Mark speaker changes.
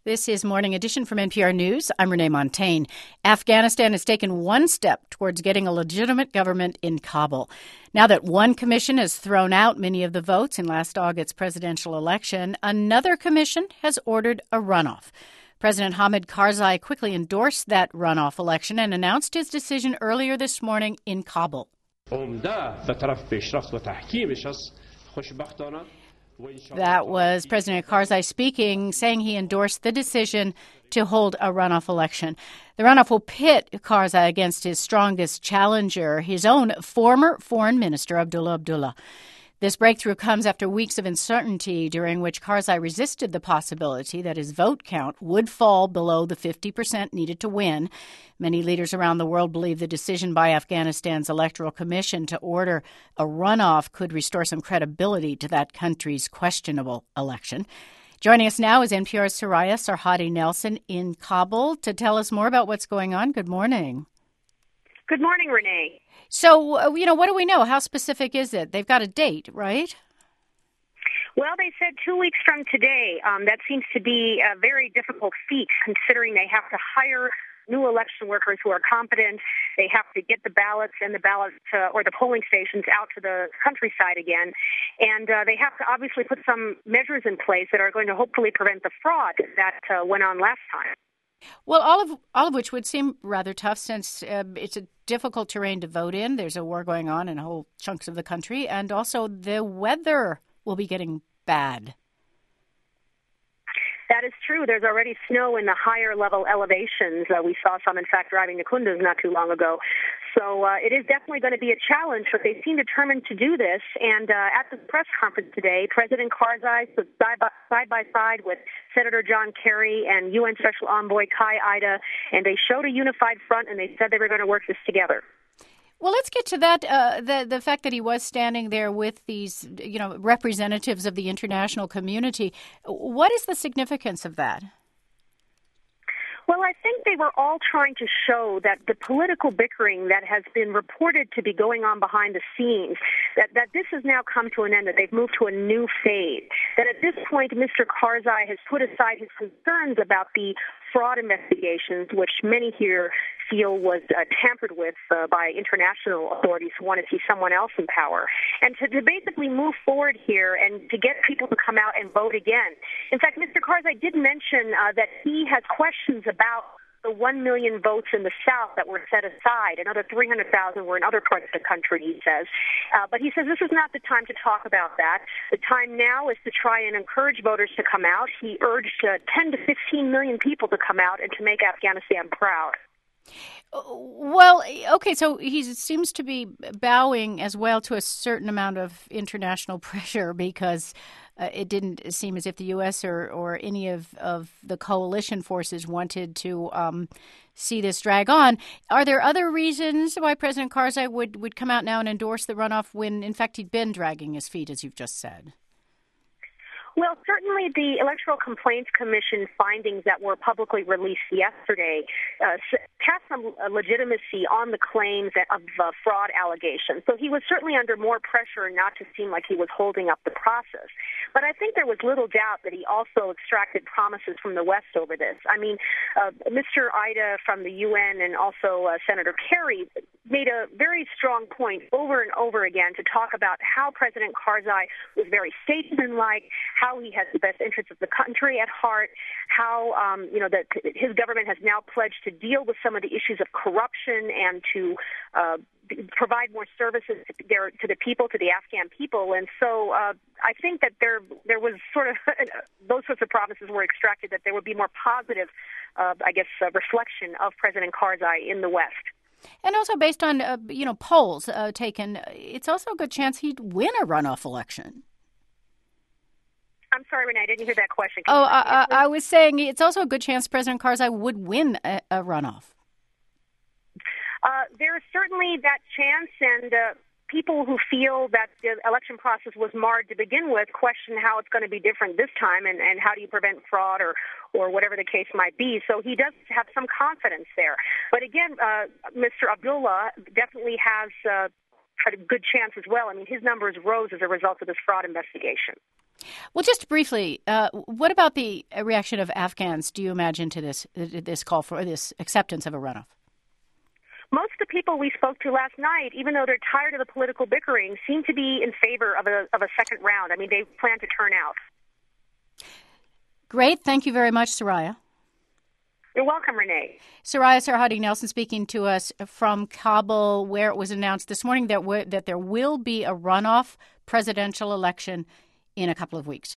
Speaker 1: This is Morning Edition from NPR News. I'm Renee Montagne. Afghanistan has taken one step towards getting a legitimate government in Kabul. Now that one commission has thrown out many of the votes in last August's presidential election, another commission has ordered a runoff. President Hamid Karzai quickly endorsed that runoff election and announced his decision earlier this morning in Kabul. That was President Karzai speaking, saying he endorsed the decision to hold a runoff election. The runoff will pit Karzai against his strongest challenger, his own former foreign minister, Abdullah Abdullah. This breakthrough comes after weeks of uncertainty during which Karzai resisted the possibility that his vote count would fall below the 50% needed to win. Many leaders around the world believe the decision by Afghanistan's Electoral Commission to order a runoff could restore some credibility to that country's questionable election. Joining us now is NPR's Soraya Sarhadi Nelson in Kabul to tell us more about what's going on. Good morning.
Speaker 2: Good morning, Renee.
Speaker 1: So, what do we know? How specific is it? They've got a date, right?
Speaker 2: Well, they said 2 weeks from today. That seems to be a very difficult feat, considering they have to hire new election workers who are competent. They have to get the ballots and or the polling stations out to the countryside again. And they have to obviously put some measures in place that are going to hopefully prevent the fraud that went on last time.
Speaker 1: Well, all of which would seem rather tough since it's a difficult terrain to vote in. There's a war going on in whole chunks of the country, and also the weather will be getting bad.
Speaker 2: That is true. There's already snow in the higher level elevations. We saw some, in fact, driving to Kunduz not too long ago. So it is definitely going to be a challenge, but they seem determined to do this. And at the press conference today, President Karzai stood side by side with Senator John Kerry and UN Special Envoy Kai Ida, and they showed a unified front, and they said they were going to work this together.
Speaker 1: Well, let's get to that, the fact that he was standing there with these, representatives of the international community. What is the significance of that?
Speaker 2: Well, I think they were all trying to show that the political bickering that has been reported to be going on behind the scenes, that this has now come to an end, that they've moved to a new phase, that at this point Mr. Karzai has put aside his concerns about the fraud investigations, which many here feel was tampered with by international authorities who want to see someone else in power, and to basically move forward here and to get people to come out and vote again. In fact, Mr. Karzai did mention that he has questions about the 1 million votes in the South that were set aside. Another 300,000 were in other parts of the country, he says. But he says this is not the time to talk about that. The time now is to try and encourage voters to come out. He urged 10 to 15 million people to come out and to make Afghanistan proud.
Speaker 1: Well, okay, so he seems to be bowing as well to a certain amount of international pressure because it didn't seem as if the U.S. or any of the coalition forces wanted to see this drag on. Are there other reasons why President Karzai would come out now and endorse the runoff when, in fact, he'd been dragging his feet, as you've just said?
Speaker 2: Well, certainly the Electoral Complaints Commission findings that were publicly released yesterday cast some legitimacy on the claims of fraud allegations. So he was certainly under more pressure not to seem like he was holding up the process. But I think there was little doubt that he also extracted promises from the West over this. I mean, Mr. Ida from the UN and also Senator Kerry made a very strong point over and over again to talk about how President Karzai was very statesmanlike, how he has the best interests of the country at heart, how that his government has now pledged to deal with some of the issues of corruption and to provide more services to the people, to the Afghan people. And so I think that there was sort of those sorts of promises were extracted, that there would be more positive, reflection of President Karzai in the West.
Speaker 1: And also based on, polls taken, it's also a good chance he'd win a runoff election.
Speaker 2: I'm sorry, Renee, I didn't hear that question.
Speaker 1: I was saying it's also a good chance President Karzai would win a runoff.
Speaker 2: There is certainly that chance, and people who feel that the election process was marred to begin with question how it's going to be different this time and how do you prevent fraud or whatever the case might be. So he does have some confidence there. But again, Mr. Abdullah definitely has had a good chance as well. I mean, his numbers rose as a result of this fraud investigation.
Speaker 1: Well, just briefly, what about the reaction of Afghans, do you imagine, to this call for this acceptance of a runoff?
Speaker 2: Most of the people we spoke to last night, even though they're tired of the political bickering, seem to be in favor of a second round. I mean, they plan to turn out.
Speaker 1: Great. Thank you very much, Soraya.
Speaker 2: You're welcome, Renee.
Speaker 1: Soraya Sarhaddi-Nelson speaking to us from Kabul, where it was announced this morning that there will be a runoff presidential election in a couple of weeks.